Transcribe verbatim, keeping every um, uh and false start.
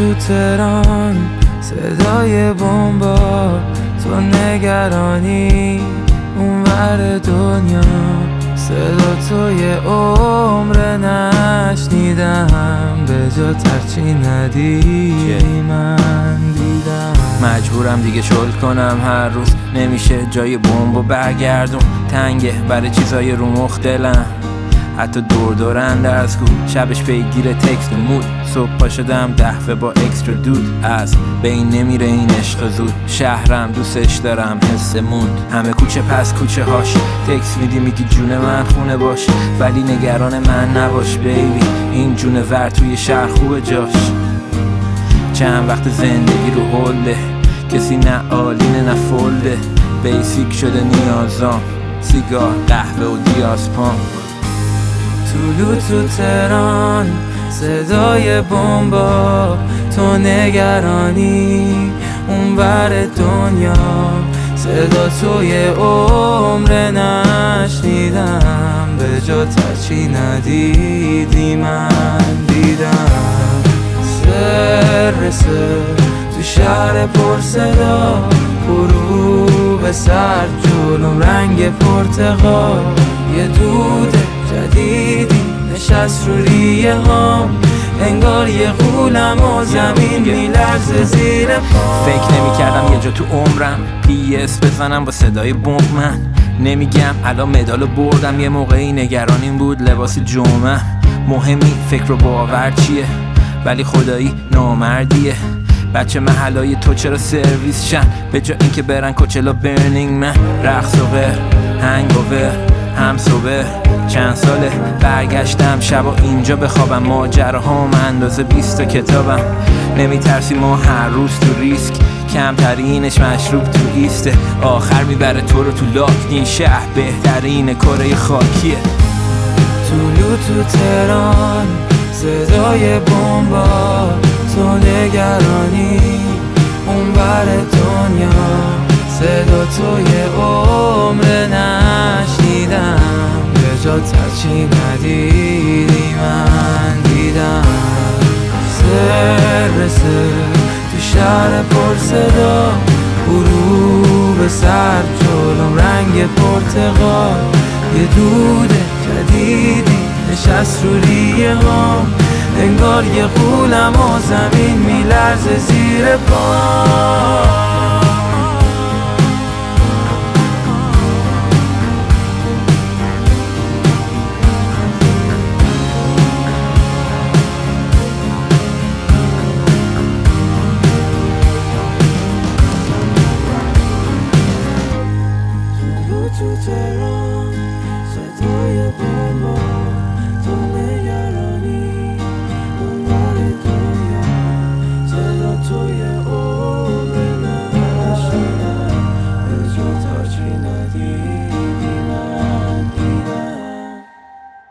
تو تهران صدای بمبا، تو نگرانی اونور دنیا، صدا تو یه عمر نشنیدم، به جا ترچی ندیدی من دیدم. مجبورم دیگه شل کنم هر روز، نمیشه جای بمبو برگردون، تنگه برای چیزای رو مخ دلم، حتی دور دورند از گو شبش پیگیر تکست و مود، صبح پا شدم دهوه با اکسترا دود، از بین نمیره این عشق زود، شهرم دوستش دارم حس موند، همه کوچه پس کوچه هاش تکست میدی میگی جون من خونه باش، ولی نگران من نباش بیبی، این جون ور توی شهر خوبه جاش، چند وقت زندگی رو هلده، کسی نه آلینه نه فلده، بیسیک شده نیازام، سیگار قهوه و دیاسپام. طولو تو تهران صدای بمبا، تو نگرانی اونور دنیا، صدا تو یه عمر نشنیدم، به جا ترچی ندیدی من دیدم. سر سر تو شهر پر صدا، غروب سر جلوم رنگ پرتقال، یه دود جدیدی نشست رو ریه هام، انگار یه غولم و زمین میلرزه زیر پام. فکر نمی کردم یه جا تو عمرم پی اس بزنم با صدای بمب، من نمیگم الان مدالو بردم، یه موقعی نگرانیم بود لباس جمعه، مهمی فکر و باور چیه ولی خدایی نامردیه، بچه محلای تو چرا سرویس شن به جا اینکه برن کوچلا برنینگ من، رقص و غیر هنگوور هم صبح چند ساله برگشتم شبا اینجا بخوابم، ماجراهام اندازه بیست تا کتابم، نمیترسی ما هر روز تو ریسک، کمترینش مشروب تو ایسته، آخر میبره تو رو تو لاک، این شهر بهترین کره خاکیه. طولو تو تهران صدای بمبا، تو نگرانی اونور دنیا، صدا تو یه عمر نشنیدم، به جا ترچی ندیدی من دیدم. سر سر تو شهر پر صدا، غروب سر جلوم رنگ پرتقال، یه دود جدیدی نشست رو ریه هام، انگار یه غولم و زمین میلرزه زیر پام.